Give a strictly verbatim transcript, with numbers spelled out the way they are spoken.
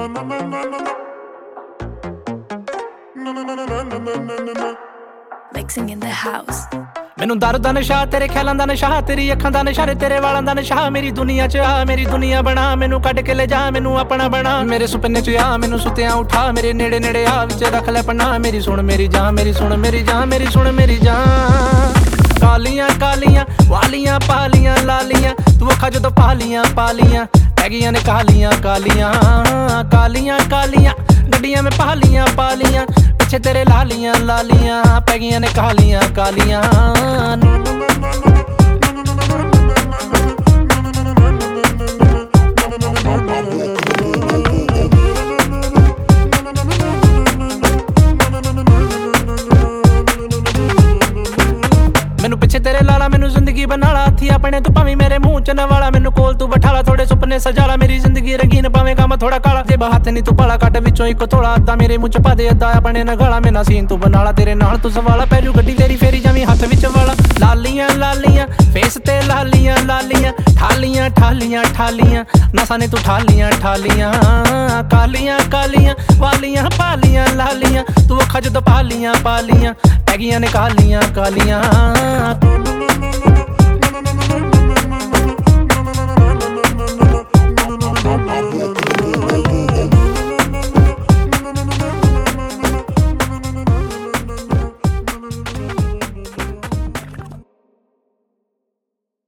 Mixing in the house. ਮੈਨੂੰ ਦਰ ਦਾ ਨਸ਼ਾ ਤੇਰੇ ਖਿਆਲਾਂ ਦਾ ਨਸ਼ਾ ਤੇਰੀ ਅੱਖਾਂ ਦਾ ਨਸ਼ਾ ਰੇ ਤੇਰੇ ਵਾਲਾਂ ਦਾ ਨਸ਼ਾ ਮੇਰੀ ਦੁਨੀਆ ਚ ਆ ਮੇਰੀ ਦੁਨੀਆ ਬਣਾ ਮੈਨੂੰ ਕੱਢ ਕੇ ਲੈ ਜਾ ਮੈਨੂੰ ਆਪਣਾ ਬਣਾ ਮੇਰੇ ਸੁਪਨੇ ਚ ਆ ਮੈਨੂੰ ਸੁੱਤਿਆਂ ਉਠਾ ਮੇਰੇ ਨੇੜੇ ਨੇੜੇ ਆ ਵਿੱਚ ਰੱਖ ਲੈ ਪਨਾ ਮੇਰੀ ਸੁਣ ਮੇਰੀ ਜਾਨ ਮੇਰੀ ਸੁਣ ਮੇਰੀ ਜਾਨ ਮੇਰੀ ਸੁਣ ਮੇਰੀ ਜਾਨ ਕਾਲੀਆਂ ਕਾਲੀਆਂ ਵਾਲੀਆਂ ਪਾਲੀਆਂ ਲਾਲੀਆਂ ਤੂੰ ਅੱਖਾਂ ਜਦੋਂ ਪਾਲੀਆਂ ਪਾਲੀਆਂ ਪੈ ਗਈਆਂ ਨੇ ਕਾਲੀਆਂ ਕਾਲੀਆਂ ਕਾਲੀਆਂ ਕਾਲੀਆਂ ਗੱਡੀਆਂ ਮੈਂ ਪਾਲੀਆਂ ਪਾਲੀਆਂ ਪਿੱਛੇ ਤੇਰੇ ਲਾਲੀਆਂ ਲਾਲੀਆਂ ਪੈ ਗਈਆਂ ਨੇ ਕਾਲੀਆਂ ਕਾਲੀਆਂ ਮੈਨੂੰ ਪਿੱਛੇ ਤੇਰੇ ਲਾਲਾ ਮੈਨੂੰ ਜ਼ਿੰਦਗੀ ਬਣਾਲਾ ਹੱਥੀ ਆਪਣੇ ਤੂੰ ਭਾਵੇਂ ਮੇਰੇ ਮੂੰਹ ਚ ਨਵਾਲਾ ਮੈਨੂੰ ਕੋਲ ਤੂੰ ਬਿਠਾਲਾ ਥੋੜੇ ਸੁਪਨੇ ਸਜਾਲਾ ਮੇਰੀ ਜ਼ਿੰਦਗੀ ਰੰਗੀਨ ਭਾਵੇਂ ਕੰਮ ਥੋੜਾ ਕਾਲਾ ਜੇ ਹੱਥ ਨਹੀਂ ਤੂੰ ਪਾਲਾ ਕੱਢ ਵਿੱਚੋਂ ਇੱਕ ਥੋੜਾ ਅੱਧਾ ਮੇਰੇ ਮੂੰਹ ਚ ਪਾ ਦੇ ਅੱਧਾ ਆਪਣੇ ਨਗਾਲਾ ਮੇਰਾ ਸੀਨ ਤੂੰ ਬਣਾਲਾ ਤੇਰੇ ਨਾਲ ਤੂੰ ਸਵਾਲਾ ਪੈ ਜੂ ਗੱਡੀ ਤੇਰੀ ਫੇਰੀ ਜਾਵੀਂ ਹੱਥ ਵਿੱਚ ਵਾਲਾ ਲਾਲੀਆਂ ਲਾਲੀਆਂ ਫੇਸ ਤੇ ਲਾਲੀਆਂ ਲਾਲੀਆਂ ਠਾਲੀਆਂ ਠਾਲੀਆਂ ਠਾਲੀਆਂ ਨਸਾਂ ਨੇ ਤੂੰ ਠਾਲੀਆਂ ਠਾਲੀਆਂ ਕਾਲੀਆਂ ਕਾਲੀਆਂ ਵਾਲੀਆਂ ਪਾਲੀਆਂ ਲਾਲੀਆਂ ਤੂੰ ਅੱਖਾਂ ਜਦੋਂ ਪਾਲੀਆਂ ਪਾਲੀਆਂ ਪੈ ਗਈਆਂ ਨੇ ਕਾਲੀਆਂ ਕਾਲੀਆਂ